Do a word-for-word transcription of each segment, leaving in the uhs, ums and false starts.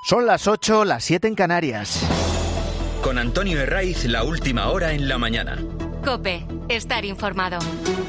Son las ocho, las siete en Canarias. Con Antonio Herraiz, la última hora en la mañana. COPE, estar informado.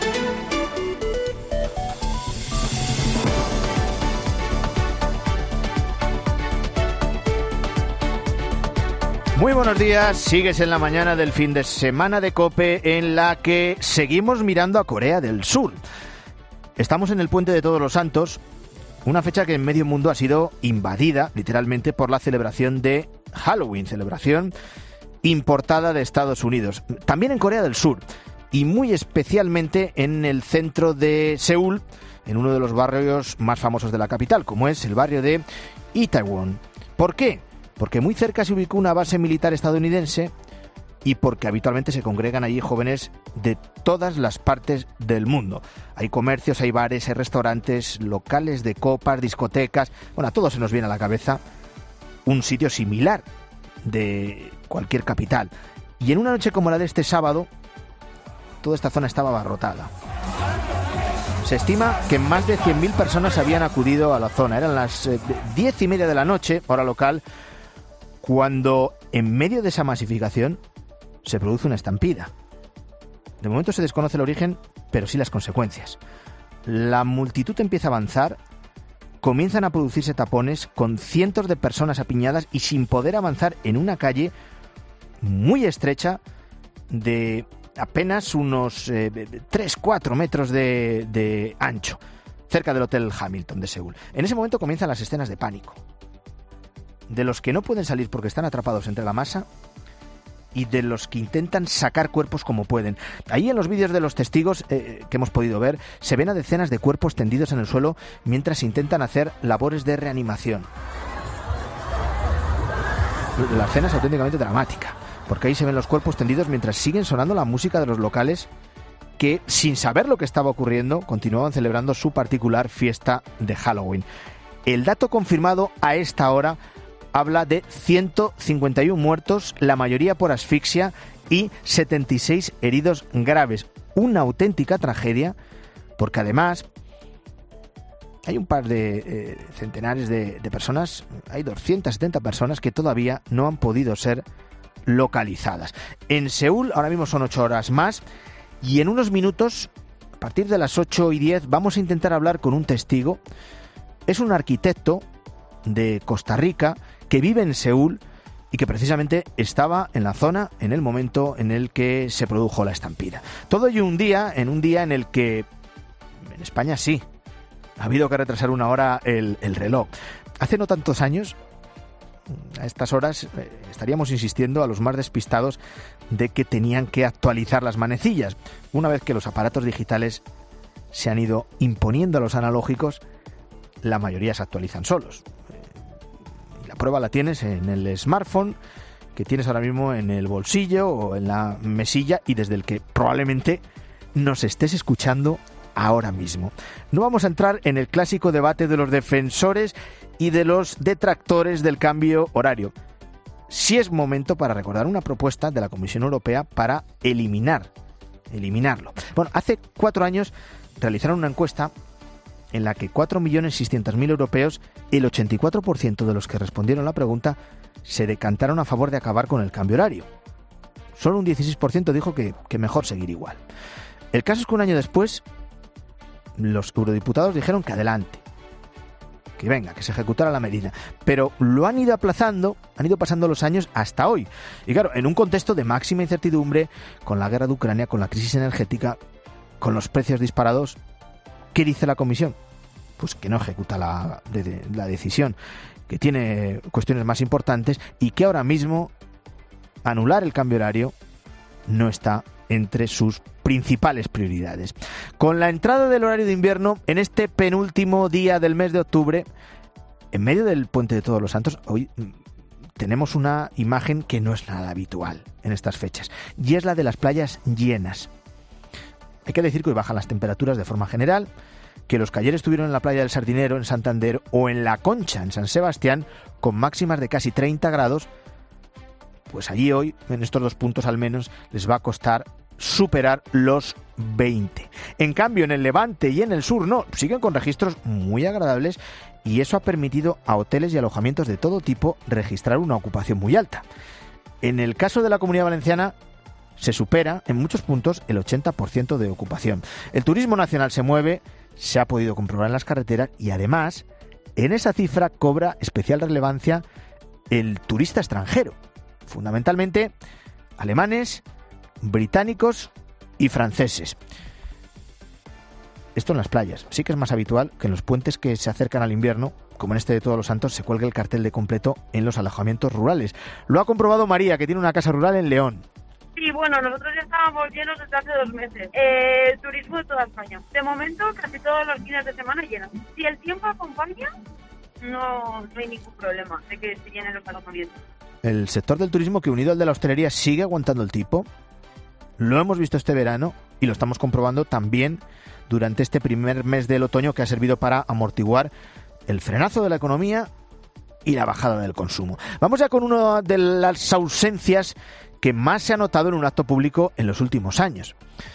Muy buenos días, sigues en la mañana del fin de semana de COPE en la que seguimos mirando a Corea del Sur. Estamos en el Puente de Todos los Santos, una fecha que en medio mundo ha sido invadida literalmente por la celebración de Halloween, celebración importada de Estados Unidos. También en Corea del Sur y muy especialmente en el centro de Seúl, en uno de los barrios más famosos de la capital, como es el barrio de Itaewon. ¿Por qué? Porque muy cerca se ubicó una base militar estadounidense y porque habitualmente se congregan allí jóvenes de todas las partes del mundo. Hay comercios, hay bares, hay restaurantes, locales de copas, discotecas. Bueno, a todos se nos viene a la cabeza un sitio similar de cualquier capital. Y en una noche como la de este sábado, toda esta zona estaba abarrotada. Se estima que más de cien mil personas habían acudido a la zona. Eran las eh, diez y media de la noche, hora local, cuando en medio de esa masificación se produce una estampida. De momento se desconoce el origen, pero sí las consecuencias. La multitud empieza a avanzar, comienzan a producirse tapones con cientos de personas apiñadas y sin poder avanzar en una calle muy estrecha de apenas unos eh, tres a cuatro metros de, de ancho, cerca del Hotel Hamilton de Seúl. En ese momento comienzan las escenas de pánico, de los que no pueden salir porque están atrapados entre la masa y de los que intentan sacar cuerpos como pueden. Ahí en los vídeos de los testigos eh, que hemos podido ver, se ven a decenas de cuerpos tendidos en el suelo mientras intentan hacer labores de reanimación. La escena es auténticamente dramática, porque ahí se ven los cuerpos tendidos mientras siguen sonando la música de los locales que, sin saber lo que estaba ocurriendo, continuaban celebrando su particular fiesta de Halloween. El dato confirmado a esta hora habla de ciento cincuenta y uno muertos, la mayoría por asfixia, y setenta y seis heridos graves. Una auténtica tragedia, porque además hay un par de eh, centenares de, de personas, hay doscientas setenta personas que todavía no han podido ser localizadas. En Seúl ahora mismo son ocho horas más y en unos minutos, a partir de las ocho y diez, vamos a intentar hablar con un testigo. Es un arquitecto de Costa Rica que vive en Seúl y que precisamente estaba en la zona en el momento en el que se produjo la estampida. Todo ello un día, en un día en el que en España sí ha habido que retrasar una hora el, el reloj. Hace no tantos años, a estas horas, eh, estaríamos insistiendo a los más despistados de que tenían que actualizar las manecillas. Una vez que los aparatos digitales se han ido imponiendo a los analógicos, la mayoría se actualizan solos. La prueba la tienes en el smartphone que tienes ahora mismo en el bolsillo o en la mesilla y desde el que probablemente nos estés escuchando ahora mismo. No vamos a entrar en el clásico debate de los defensores y de los detractores del cambio horario. Sí es momento para recordar una propuesta de la Comisión Europea para eliminar, eliminarlo. Bueno, hace cuatro años realizaron una encuesta en la que cuatro millones seiscientos mil europeos, el ochenta y cuatro por ciento de los que respondieron la pregunta, se decantaron a favor de acabar con el cambio horario. Solo un dieciséis por ciento dijo que, que mejor seguir igual. El caso es que un año después, los eurodiputados dijeron que adelante, que venga, que se ejecutara la medida. Pero lo han ido aplazando, han ido pasando los años hasta hoy. Y claro, en un contexto de máxima incertidumbre, con la guerra de Ucrania, con la crisis energética, con los precios disparados, ¿qué dice la Comisión? Pues que no ejecuta la, de, de, la decisión, que tiene cuestiones más importantes y que ahora mismo anular el cambio horario no está entre sus principales prioridades. Con la entrada del horario de invierno, en este penúltimo día del mes de octubre, en medio del Puente de Todos los Santos, hoy tenemos una imagen que no es nada habitual en estas fechas, y es la de las playas llenas. Hay que decir que hoy bajan las temperaturas de forma general, que los que ayer estuvieron en la playa del Sardinero, en Santander, o en La Concha, en San Sebastián, con máximas de casi treinta grados, pues allí hoy, en estos dos puntos al menos, les va a costar superar los veinte. En cambio, en el Levante y en el sur no, siguen con registros muy agradables y eso ha permitido a hoteles y alojamientos de todo tipo registrar una ocupación muy alta. En el caso de la Comunidad Valenciana se supera en muchos puntos el ochenta por ciento de ocupación. El turismo nacional se mueve, se ha podido comprobar en las carreteras y además en esa cifra cobra especial relevancia el turista extranjero, fundamentalmente alemanes, británicos y franceses. Esto en las playas. Sí que es más habitual que en los puentes que se acercan al invierno, como en este de Todos los Santos, se cuelgue el cartel de completo en los alojamientos rurales. Lo ha comprobado María, que tiene una casa rural en León. Sí, bueno, nosotros ya estábamos llenos desde hace dos meses. Eh, el turismo de toda España. De momento, casi todos los fines de semana llenos. Si el tiempo acompaña, no, no hay ningún problema de que se llenen los alojamientos. El sector del turismo, que unido al de la hostelería sigue aguantando el tipo, lo hemos visto este verano y lo estamos comprobando también durante este primer mes del otoño, que ha servido para amortiguar el frenazo de la economía y la bajada del consumo. Vamos ya con una de las ausencias que más se ha notado en un acto público en los últimos años.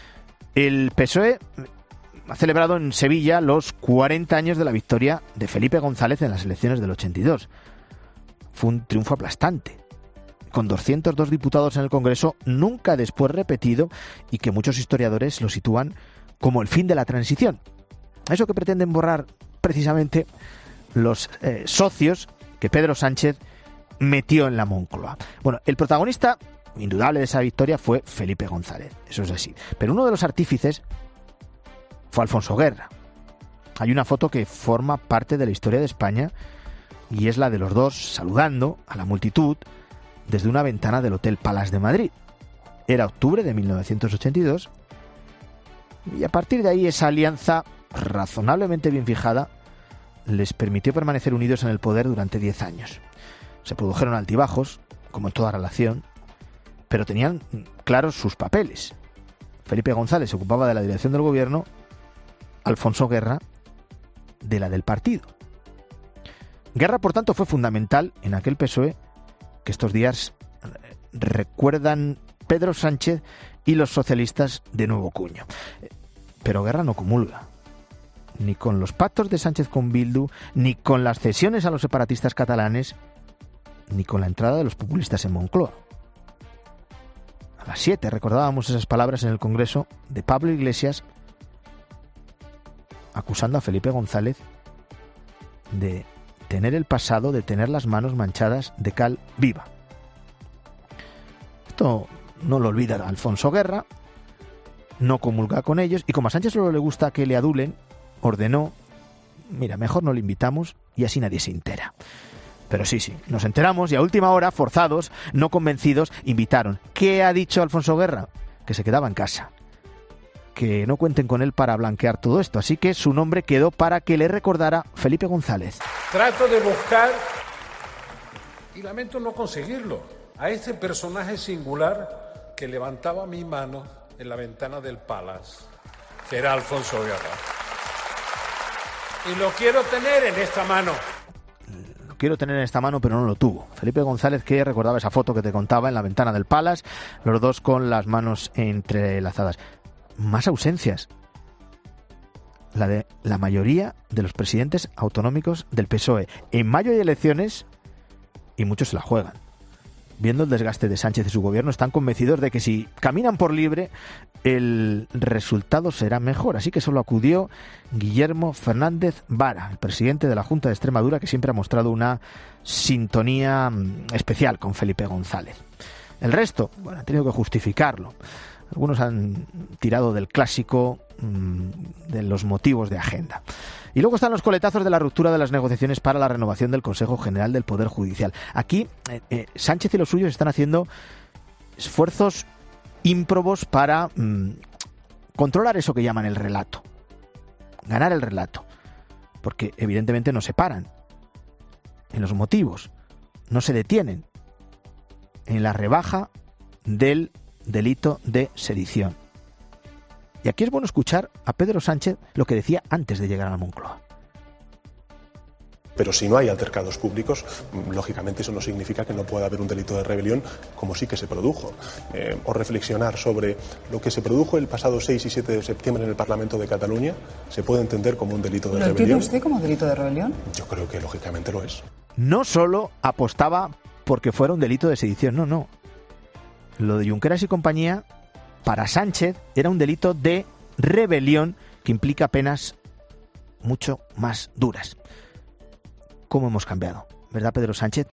El P S O E ha celebrado en Sevilla los cuarenta años de la victoria de Felipe González en las elecciones del ochenta y dos. Fue un triunfo aplastante, con doscientos dos diputados en el Congreso, nunca después repetido, y que muchos historiadores lo sitúan como el fin de la transición. Eso que pretenden borrar precisamente los eh, socios que Pedro Sánchez metió en la Moncloa. Bueno, el protagonista indudable de esa victoria fue Felipe González, eso es así. Pero uno de los artífices fue Alfonso Guerra. Hay una foto que forma parte de la historia de España y es la de los dos saludando a la multitud desde una ventana del Hotel Palace de Madrid. Era octubre de mil novecientos ochenta y dos y a partir de ahí esa alianza razonablemente bien fijada les permitió permanecer unidos en el poder durante diez años. Se produjeron altibajos, como en toda relación, pero tenían claros sus papeles. Felipe González se ocupaba de la dirección del gobierno, Alfonso Guerra de la del partido. Guerra, por tanto, fue fundamental en aquel P S O E que estos días recuerdan Pedro Sánchez y los socialistas de nuevo cuño. Pero Guerra no comulga ni con los pactos de Sánchez con Bildu, ni con las cesiones a los separatistas catalanes, ni con la entrada de los populistas en Moncloa. A las siete recordábamos esas palabras en el Congreso de Pablo Iglesias acusando a Felipe González de tener el pasado, de tener las manos manchadas de cal viva. Esto no lo olvida Alfonso Guerra, no comulga con ellos y como a Sánchez solo le gusta que le adulen, ordenó, mira, mejor no le invitamos y así nadie se entera. Pero sí, sí, nos enteramos y a última hora, forzados, no convencidos, invitaron. ¿Qué ha dicho Alfonso Guerra? Que se quedaba en casa. Que no cuenten con él para blanquear todo esto. Así que su nombre quedó para que le recordara Felipe González. Trato de buscar, y lamento no conseguirlo, a este personaje singular que levantaba mi mano en la ventana del Palace, que era Alfonso Guerra. Y lo quiero tener en esta mano. Lo quiero tener en esta mano, pero no lo tuvo. Felipe González, que recordaba esa foto que te contaba en la ventana del Palace, los dos con las manos entrelazadas. Más ausencias. La de la mayoría de los presidentes autonómicos del P S O E. En mayo hay elecciones y muchos se la juegan. Viendo el desgaste de Sánchez y su gobierno, están convencidos de que si caminan por libre, el resultado será mejor. Así que solo acudió Guillermo Fernández Vara, el presidente de la Junta de Extremadura, que siempre ha mostrado una sintonía especial con Felipe González. El resto, bueno, han tenido que justificarlo. Algunos han tirado del clásico mmm, de los motivos de agenda. Y luego están los coletazos de la ruptura de las negociaciones para la renovación del Consejo General del Poder Judicial. Aquí eh, eh, Sánchez y los suyos están haciendo esfuerzos ímprobos para mmm, controlar eso que llaman el relato. Ganar el relato. Porque evidentemente no se paran en los motivos. No se detienen en la rebaja del delito de sedición. Y aquí es bueno escuchar a Pedro Sánchez lo que decía antes de llegar a la Moncloa. Pero si no hay altercados públicos, lógicamente eso no significa que no pueda haber un delito de rebelión, como sí que se produjo. Eh, o reflexionar sobre lo que se produjo el pasado seis y siete de septiembre en el Parlamento de Cataluña, ¿se puede entender como un delito de ¿Lo rebelión? entiende usted como delito de rebelión? Yo creo que lógicamente lo es. No solo apostaba porque fuera un delito de sedición, no, no. Lo de Junqueras y compañía, para Sánchez, era un delito de rebelión que implica penas mucho más duras. ¿Cómo hemos cambiado? ¿Verdad, Pedro Sánchez?